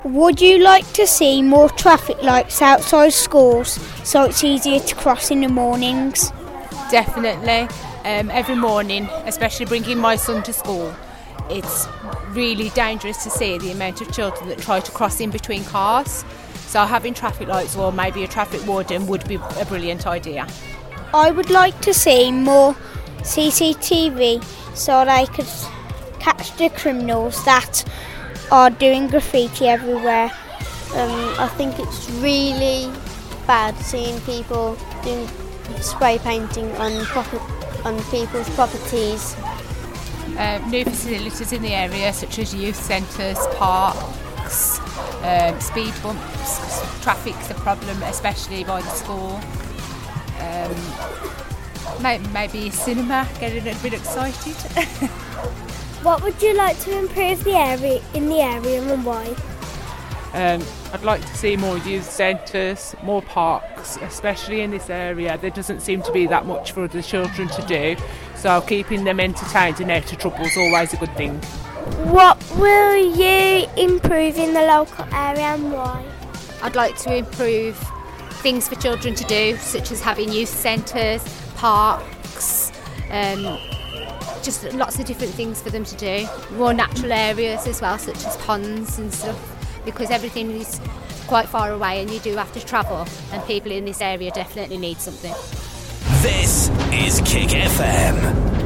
Would you like to see more traffic lights outside schools so it's easier to cross in the mornings? Definitely. Every morning, especially bringing my son to school, it's really dangerous to see the amount of children that try to cross in between cars. So having traffic lights or maybe a traffic warden would be a brilliant idea. I would like to see more CCTV so they could catch the criminals that are doing graffiti everywhere. I think it's really bad seeing people doing spray painting on people's properties. New facilities in the area such as youth centres, parks, speed bumps. Traffic's a problem, especially by the school. Maybe a cinema, getting a bit excited. What would you like to improve in the area and why? I'd like to see more youth centres, more parks, especially in this area. There doesn't seem to be that much for the children to do, so keeping them entertained and out of trouble is always a good thing. What will you improve in the local area and why? I'd like to improve things for children to do, such as having youth centres, parks, just lots of different things for them to do. More natural areas as well, such as ponds and stuff, because everything is quite far away and you do have to travel, and people in this area definitely need something. This is Kick FM.